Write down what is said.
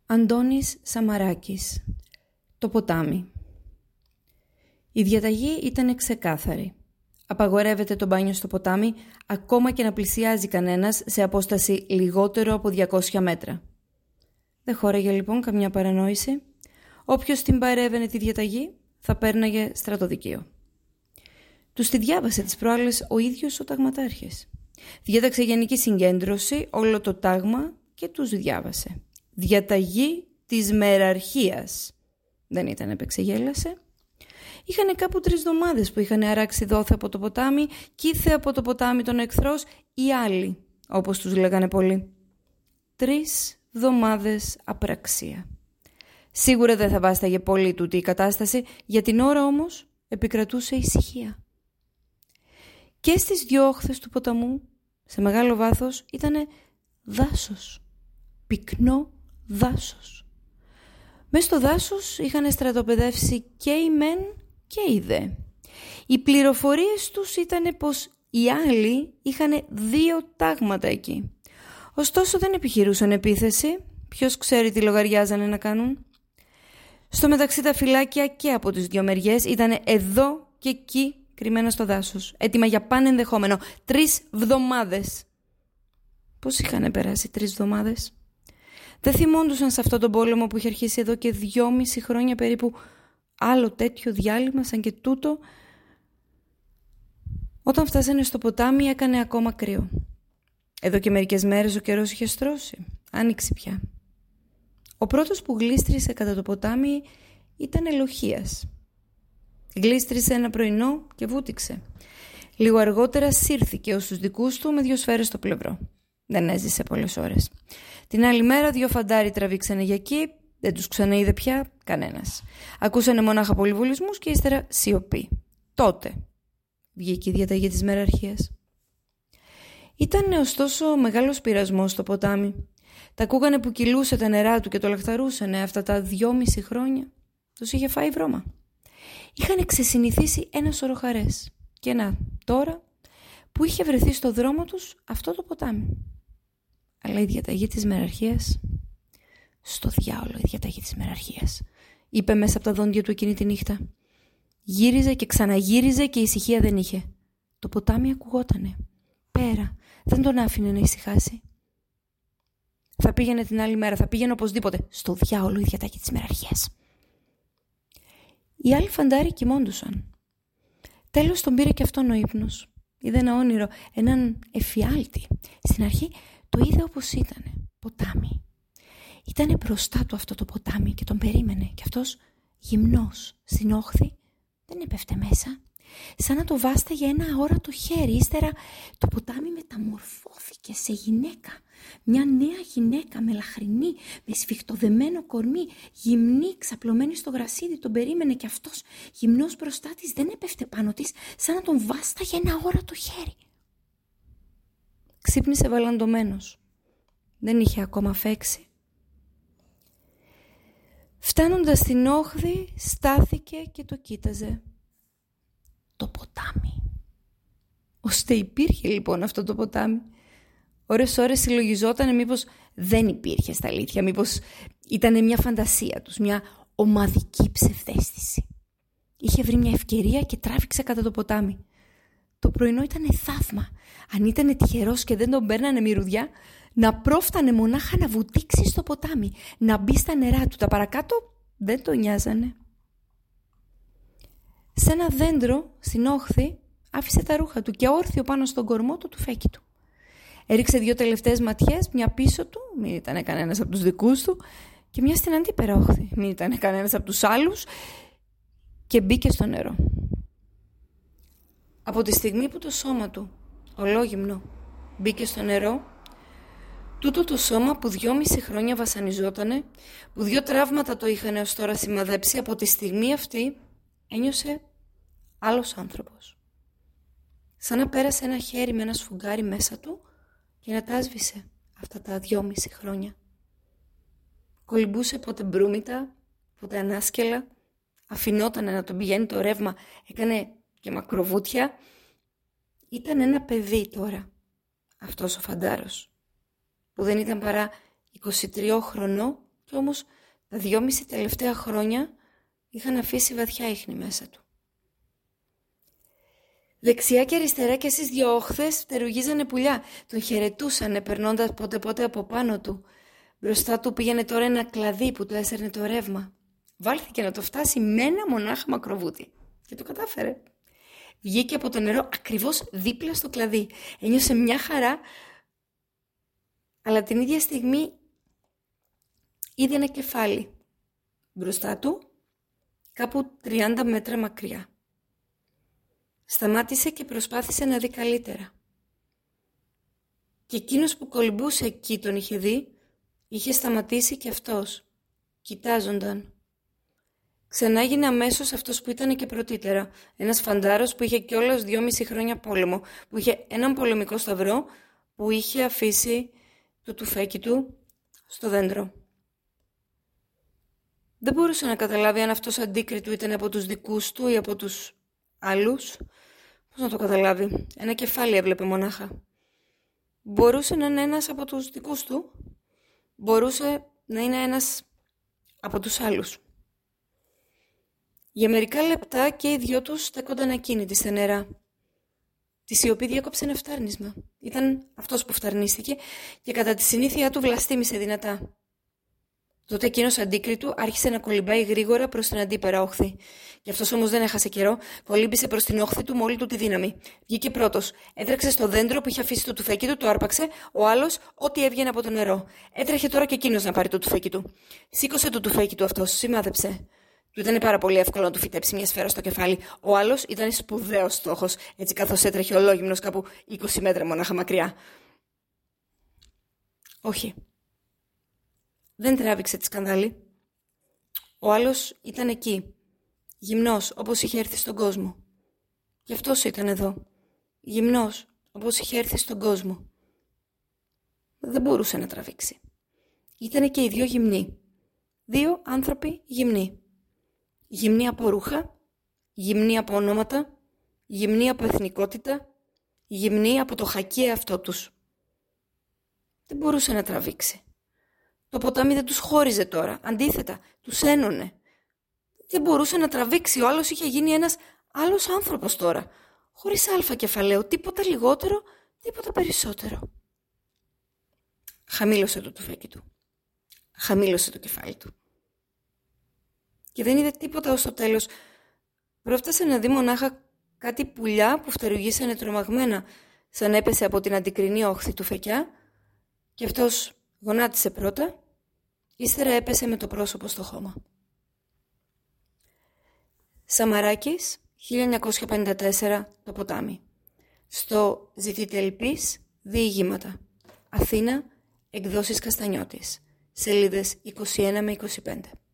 Αντώνης Σαμαράκης. Το ποτάμι. Η διαταγή ήταν ξεκάθαρη. Απαγορεύεται το μπάνιο στο ποτάμι, ακόμα και να πλησιάζει κανένας σε απόσταση λιγότερο από 200 μέτρα. Δεν χώραγε λοιπόν καμιά παρανόηση. Όποιος την παρέβαινε τη διαταγή θα πέρναγε στρατοδικείο. Τους τη διάβασε τις προάλλες ο ίδιος ο ταγματάρχης. Διέταξε γενική συγκέντρωση όλο το τάγμα και τους διάβασε. Διαταγή της μεραρχίας. Δεν ήταν επεξεγέλασε. Είχανε κάπου 3 εβδομάδες που είχαν αράξει δόθε από το ποτάμι κι ήθε από το ποτάμι τον εχθρός ή άλλοι, όπως τους λέγανε πολλοί. 3 εβδομάδες απραξία. Σίγουρα δεν θα βάσταγε πολύ τούτη η κατάσταση, για την ώρα όμως επικρατούσε ησυχία. Και στις 2 όχθες του ποταμού, σε μεγάλο βάθος, ήτανε δάσος. Πυκνό δάσος. Μες στο δάσος είχαν στρατοπεδεύσει και οι μεν και οι δε. Οι πληροφορίες τους ήταν πως οι άλλοι είχαν 2 τάγματα εκεί. Ωστόσο δεν επιχειρούσαν επίθεση. Ποιος ξέρει τι λογαριάζανε να κάνουν. Στο μεταξύ τα φυλάκια και από τις 2 μεριές ήταν εδώ και εκεί κρυμμένα στο δάσος. Έτοιμα για πάνε ενδεχόμενο. 3 εβδομάδες. Πώς είχαν περάσει 3 εβδομάδες? Δεν θυμόντουσαν σε αυτόν τον πόλεμο που είχε αρχίσει εδώ και 2,5 χρόνια περίπου άλλο τέτοιο διάλειμμα σαν και τούτο? Όταν φτάσανε στο ποτάμι έκανε ακόμα κρύο. Εδώ και μερικές μέρες ο καιρός είχε στρώσει. Άνοιξε πια. Ο πρώτος που γλίστρισε κατά το ποτάμι ήταν Ελοχίας. Γλίστρισε ένα πρωινό και βούτυξε. Λίγο αργότερα σύρθηκε ως τους δικούς του με 2 σφαίρες στο πλευρό. Δεν έζησε πολλές ώρες. Την άλλη μέρα 2 φαντάροι τραβήξανε για εκεί, δεν τους ξαναείδε πια κανένας. Ακούσανε μονάχα πολυβολισμούς και ύστερα σιωπή. Τότε βγήκε η διαταγή της μεραρχίας. Ήταν ωστόσο μεγάλος πειρασμός στο ποτάμι. Τα ακούγανε που κυλούσε τα νερά του και το λαχταρούσανε αυτά τα 2,5 χρόνια. Τους είχε φάει βρώμα. Είχαν ξεσυνηθίσει ένα σωρό χαρές. Και να, τώρα που είχε βρεθεί στο δρόμο τους αυτό το ποτάμι. Αλλά η διαταγή της μεραρχίας... Στο διάολο η διαταγή της μεραρχίας, είπε μέσα από τα δόντια του εκείνη τη νύχτα. Γύριζε και ξαναγύριζε και ησυχία δεν είχε. Το ποτάμι ακουγότανε. Πέρα, δεν τον άφηνε να ησυχάσει. Θα πήγαινε την άλλη μέρα, θα πήγαινε οπωσδήποτε. Στο διάολο η διαταγή της μεραρχίας. Οι άλλοι φαντάροι κοιμώντουσαν. Τέλος τον πήρε και αυτόν ο ύπνος. Είδε ένα όνειρο, έναν εφιάλτη. Στην αρχή το είδε όπως ήτανε, ποτάμι. Ήτανε μπροστά του αυτό το ποτάμι και τον περίμενε και αυτός γυμνός στην όχθη δεν έπεφτε μέσα. Σαν να το βάσταγε ένα αόρατο χέρι. Ύστερα το ποτάμι μεταμορφώθηκε σε γυναίκα. Μια νέα γυναίκα μελαχρινή, με σφιχτοδεμένο κορμί, γυμνή, ξαπλωμένη στο γρασίδι, τον περίμενε και αυτός γυμνός μπροστά της δεν έπεφτε πάνω της, σαν να τον βάσταγε ένα αόρατο χέρι. Ξύπνησε βαλαντωμένος. Δεν είχε ακόμα φέξει. Φτάνοντας στην όχθη, στάθηκε και το κοίταζε. Το ποτάμι. Ώστε υπήρχε λοιπόν αυτό το ποτάμι. Ώρες συλλογιζότανε μήπως δεν υπήρχε στα αλήθεια, μήπως ήταν μια φαντασία τους, μια ομαδική ψευδαίσθηση. Είχε βρει μια ευκαιρία και τράβηξε κατά το ποτάμι. Το πρωινό ήταν θαύμα. Αν ήταν τυχερός και δεν τον παίρνανε μυρουδιά, να πρόφτανε μονάχα να βουτήξει στο ποτάμι, να μπει στα νερά του. Τα παρακάτω δεν τον νοιάζανε. Σε ένα δέντρο στην όχθη άφησε τα ρούχα του και όρθιο πάνω στον κορμό του φέκι του. Έριξε 2 τελευταίες ματιές, μια πίσω του, μην ήταν κανένας από τους δικούς του, και μια στην αντίπερα όχθη, μην ήταν κανένας από τους άλλους, και μπήκε στο νερό. Από τη στιγμή που το σώμα του, ολόγυμνο, μπήκε στο νερό, τούτο το σώμα που 2,5 χρόνια βασανιζότανε, που 2 τραύματα το είχαν ως τώρα σημαδέψει, από τη στιγμή αυτή ένιωσε άλλος άνθρωπος. Σαν να πέρασε ένα χέρι με ένα σφουγγάρι μέσα του και να τα σβήσε αυτά τα 2,5 χρόνια. Κολυμπούσε πότε μπρούμητα, πότε ανάσκελα, αφινότανε να τον πηγαίνει το ρεύμα, έκανε και μακροβούτια. Ήταν ένα παιδί τώρα, αυτός ο φαντάρος, που δεν ήταν παρά 23 χρονών Κι όμως τα 2,5 τελευταία χρόνια είχαν αφήσει βαθιά ίχνη μέσα του. Δεξιά και αριστερά και στις δύο όχθες φτερουγίζανε πουλιά. Τον χαιρετούσανε περνώντας πότε-πότε από πάνω του. Μπροστά του πήγαινε τώρα ένα κλαδί που του έσερνε το ρεύμα. Βάλθηκε να το φτάσει με ένα μονάχα μακροβούτι. Και το κατάφερε. Βγήκε από το νερό ακριβώς δίπλα στο κλαδί. Ένιωσε μια χαρά, αλλά την ίδια στιγμή είδε ένα κεφάλι. Μπροστά του, κάπου 30 μέτρα μακριά. Σταμάτησε και προσπάθησε να δει καλύτερα. Και εκείνος που κολυμπούσε εκεί τον είχε δει, είχε σταματήσει και αυτός. Κοιτάζονταν. Ξανά έγινε αμέσως αυτός που ήταν και πρωτήτερα. Ένας φαντάρος που είχε κιόλας 2,5 χρόνια πόλεμο, που είχε έναν πολεμικό σταυρό, που είχε αφήσει το τουφέκι του στο δέντρο. Δεν μπορούσε να καταλάβει αν αυτός αντίκριτο ήταν από τους δικούς του ή από τους άλλους. Πώς να το καταλάβει? Ένα κεφάλι έβλεπε μονάχα. Μπορούσε να είναι ένας από τους δικούς του. Μπορούσε να είναι ένας από τους άλλους. Για μερικά λεπτά και οι δυο τους στέκονταν ακίνητοι στα νερά. Τη σιωπή διέκοψε ένα φτάρνισμα. Ήταν αυτός που φταρνίστηκε και κατά τη συνήθειά του βλαστήμησε δυνατά. Τότε εκείνος αντίκριτου άρχισε να κολυμπάει γρήγορα προς την αντίπερα όχθη. Κι αυτός όμως δεν έχασε καιρό, κολύμπησε προς την όχθη του με όλη του τη δύναμη. Βγήκε πρώτος, έτρεξε στο δέντρο που είχε αφήσει το τουφέκι του, το άρπαξε, ο άλλος ό,τι έβγαινε από το νερό. Έτρεχε τώρα και εκείνος να πάρει το τουφέκι του. Σήκωσε το τουφέκι του αυτός, σημάδεψε. Του ήταν πάρα πολύ εύκολο να του φυτέψει μια σφαίρα στο κεφάλι. Ο άλλος ήταν σπουδαίος στόχος, έτσι καθώς έτρεχε ολόγυμνος κάπου 20 μέτρα μονάχα μακριά. Όχι. Δεν τράβηξε τη σκανδάλη. Ο άλλος ήταν εκεί, γυμνός όπως είχε έρθει στον κόσμο. Γι' αυτός ήταν εδώ, γυμνός όπως είχε έρθει στον κόσμο. Δεν μπορούσε να τραβήξει. Ήτανε και οι δύο γυμνοί. Δύο άνθρωποι γυμνοί. Γυμνοί από ρούχα, γυμνοί από ονόματα, γυμνοί από εθνικότητα, γυμνοί από το χακί εαυτό τους. Δεν μπορούσε να τραβήξει. Το ποτάμι δεν τους χώριζε τώρα, αντίθετα, τους ένωνε. Δεν μπορούσε να τραβήξει, ο άλλος είχε γίνει ένας άλλος άνθρωπος τώρα, χωρίς αλφα κεφαλαίο, τίποτα λιγότερο, τίποτα περισσότερο. Χαμήλωσε το τουφέκι του, χαμήλωσε το κεφάλι του. Και δεν είδε τίποτα ως το τέλος. Πρόφτασε να δει μονάχα κάτι πουλιά που φτερουγίσανε τρομαγμένα, σαν έπεσε από την αντικρινή όχθη του φεκιά, και αυτός γονάτισε πρώτα, ύστερα έπεσε με το πρόσωπο στο χώμα. Σαμαράκης, 1954, το ποτάμι. Στο «Ζητείτε ελπίς, διηγήματα». Αθήνα, εκδόσεις Καστανιώτης. Σελίδες 21 με 25.